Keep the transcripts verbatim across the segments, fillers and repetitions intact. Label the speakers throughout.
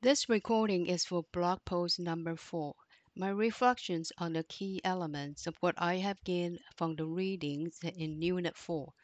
Speaker 1: This recording is for blog post number four. My reflections on the key elements of what I have gained from the readings in Unit four.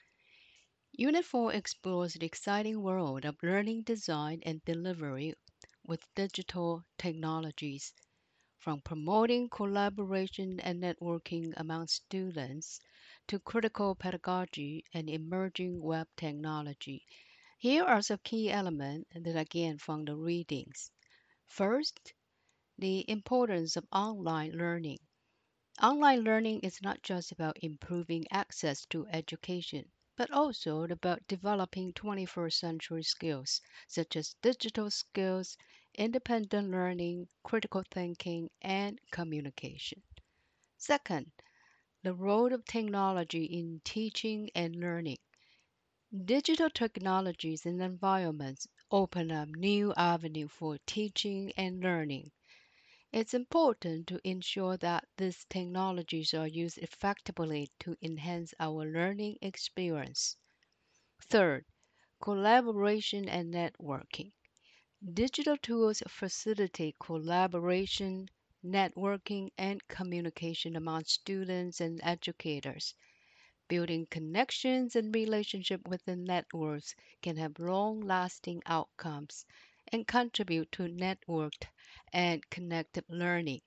Speaker 1: Unit four explores the exciting world of learning design and delivery with digital technologies, from promoting collaboration and networking among students to critical pedagogy and emerging web technology. Here are some key elements that I gained from the readings. First, the importance of online learning. Online learning is not just about improving access to education, but also about developing twenty-first century skills such as digital skills, independent learning, critical thinking, and communication. Second, the role of technology in teaching and learning. Digital technologies and environments open up new avenues for teaching and learning. It's important to ensure that these technologies are used effectively to enhance our learning experience. Third, collaboration and networking. Digital tools facilitate collaboration, networking, and communication among students and educators. Building connections and relationships within networks can have long lasting outcomes and contribute to networked and connected learning.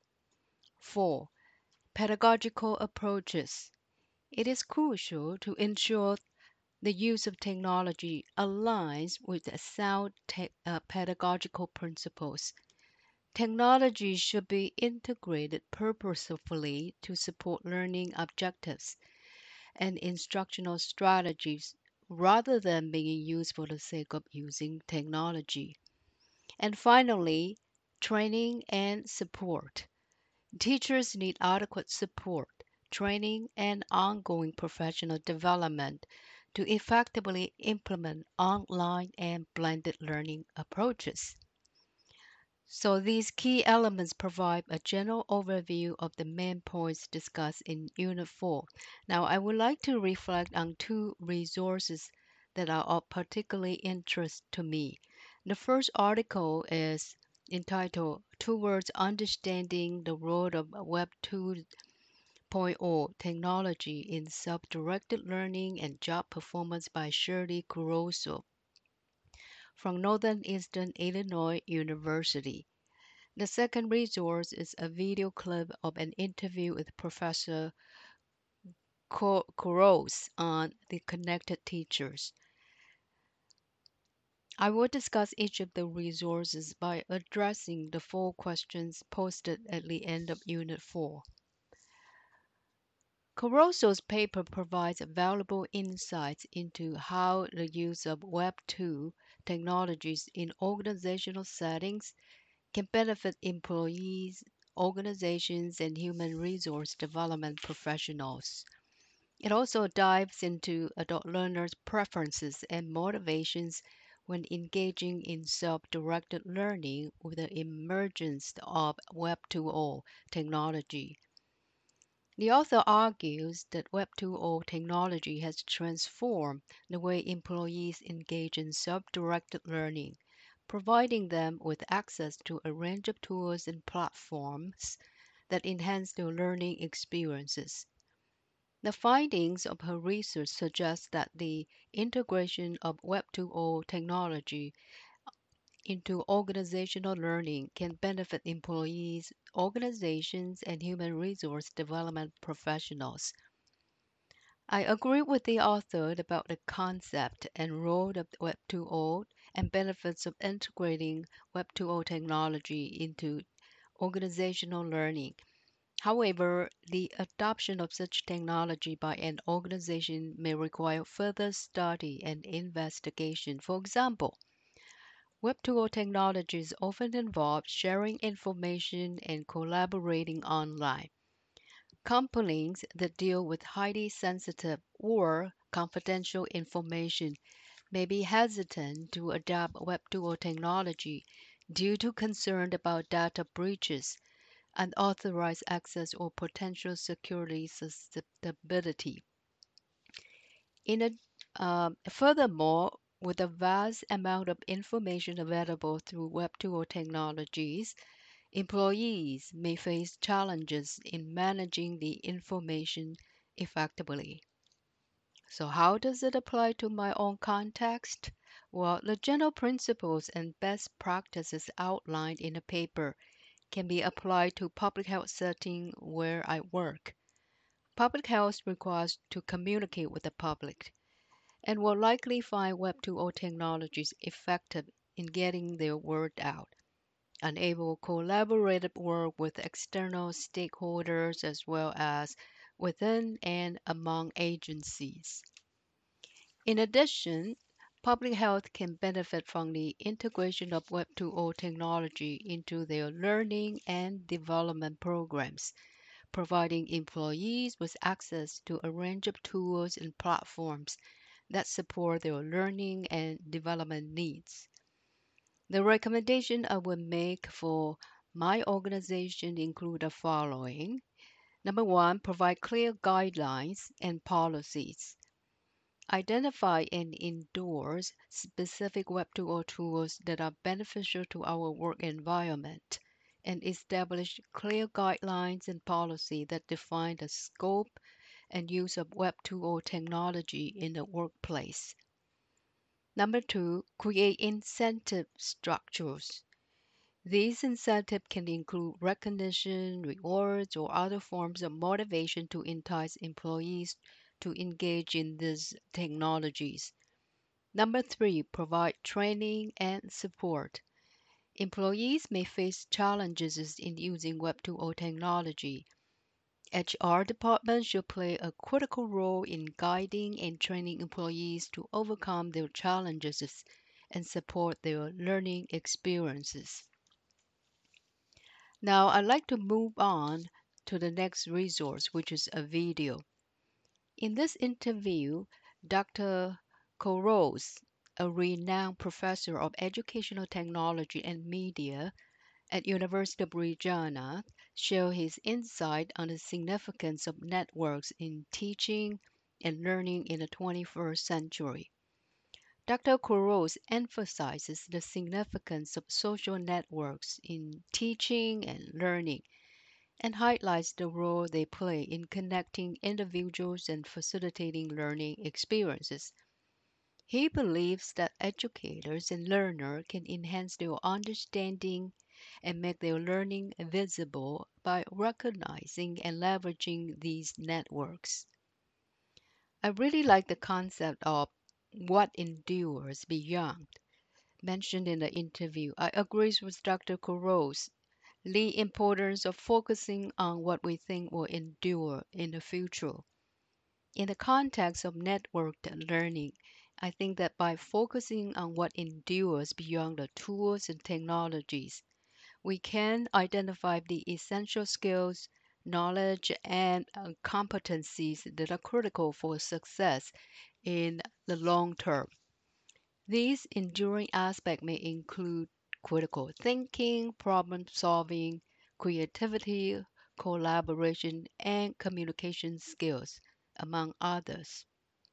Speaker 1: Four, pedagogical approaches. It is crucial to ensure the use of technology aligns with the sound te- uh, pedagogical principles. Technology should be integrated purposefully to support learning objectives and instructional strategies rather than being used for the sake of using technology. And finally, training and support. Teachers need adequate support, training, and ongoing professional development to effectively implement online and blended learning approaches. So, these key elements provide a general overview of the main points discussed in Unit four. Now, I would like to reflect on two resources that are of particularly interest to me. The first article is entitled Towards Understanding the Role of Web 2.0 Technology in Self-Directed Learning and Job Performance by Shirley Caruso from Northern Eastern Illinois University. The second resource is a video clip of an interview with Professor Couros on the connected teachers. I will discuss each of the resources by addressing the four questions posted at the end of Unit four. Caruso's paper provides valuable insights into how the use of Web two technologies in organizational settings can benefit employees, organizations, and human resource development professionals. It also dives into adult learners' preferences and motivations when engaging in self directed learning with the emergence of Web 2.0 technology. The author argues that Web 2.0 technology has transformed the way employees engage in self directed learning, providing them with access to a range of tools and platforms that enhance their learning experiences. The findings of her research suggest that the integration of Web 2.0 technology into organizational learning can benefit employees, organizations, and human resource development professionals. I agree with the author about the concept and role of Web 2.0 and benefits of integrating Web 2.0 technology into organizational learning. However, the adoption of such technology by an organization may require further study and investigation. For example, Web 2.0 technologies often involve sharing information and collaborating online. Companies that deal with highly sensitive or confidential information may be hesitant to adopt Web 2.0 technology due to concern about data breaches, unauthorized access, or potential security susceptibility. In a, um, Furthermore, With the vast amount of information available through Web two point oh technologies, employees may face challenges in managing the information effectively. So, how does it apply to my own context? Well, the general principles and best practices outlined in the paper can be applied to public health setting where I work. Public health requires to communicate with the public and will likely find Web two point oh technologies effective in getting their word out. Enable collaborative work with external stakeholders as well as within and among agencies. In addition, public health can benefit from the integration of Web two point oh technology into their learning and development programs, providing employees with access to a range of tools and platforms that support their learning and development needs. The recommendation I would make for my organization include the following. Number one, provide clear guidelines and policies. Identify and endorse specific Web two point oh tools that are beneficial to our work environment and establish clear guidelines and policy that define the scope and use of Web two point oh technology in the workplace. Number two, create incentive structures. These incentives can include recognition, rewards, or other forms of motivation to entice employees to engage in these technologies. Number three, provide training and support. Employees may face challenges in using Web two point oh technology. H R departments should play a critical role in guiding and training employees to overcome their challenges and support their learning experiences. Now, I'd like to move on to the next resource, which is a video. In this interview, Doctor Koros, a renowned professor of educational technology and media at University of Regina, shared his insight on the significance of networks in teaching and learning in the twenty-first century. Doctor Koros emphasizes the significance of social networks in teaching and learning and highlights the role they play in connecting individuals and facilitating learning experiences. He believes that educators and learners can enhance their understanding and make their learning visible by recognizing and leveraging these networks. I really like the concept of what endures beyond mentioned in the interview. I agree with Doctor Koros the importance of focusing on what we think will endure in the future. In the context of networked learning, I think that by focusing on what endures beyond the tools and technologies, we can identify the essential skills, knowledge, and uh, competencies that are critical for success in the long term. These enduring aspects may include critical thinking, problem solving, creativity, collaboration, and communication skills, among others.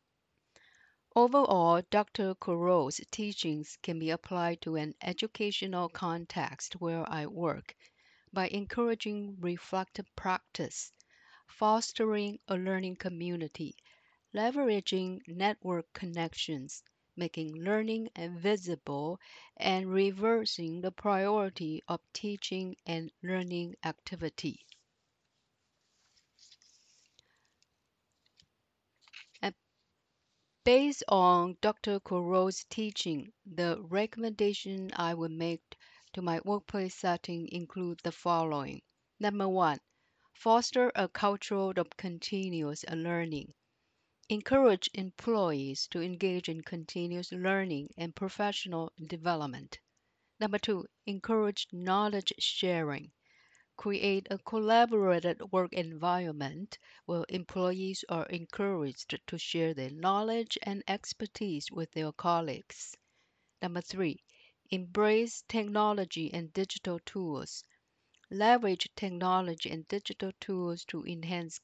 Speaker 1: Overall, Doctor Koros' teachings can be applied to an educational context where I work by encouraging reflective practice, fostering a learning community, leveraging network connections, making learning visible, and reversing the priority of teaching and learning activity. And based on Doctor Koros' teaching, the recommendation I would make to my workplace setting include the following. Number one, foster a culture of continuous learning. Encourage employees to engage in continuous learning and professional development. Number two, encourage knowledge sharing. Create a collaborative work environment where employees are encouraged to share their knowledge and expertise with their colleagues. Number three, embrace technology and digital tools. Leverage technology and digital tools to enhance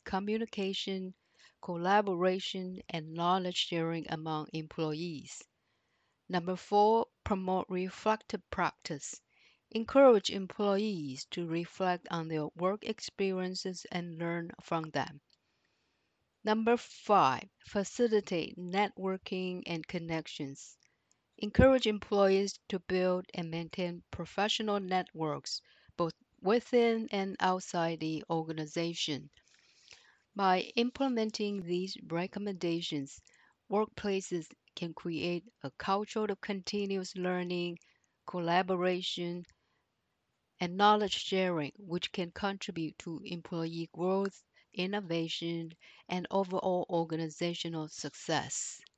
Speaker 1: communication, collaboration, and knowledge sharing among employees. Number four, promote reflective practice. Encourage employees to reflect on their work experiences and learn from them. Number five, facilitate networking and connections. Encourage employees to build and maintain professional networks both within and outside the organization. By implementing these recommendations, workplaces can create a culture of continuous learning, collaboration, and knowledge sharing, which can contribute to employee growth, innovation, and overall organizational success.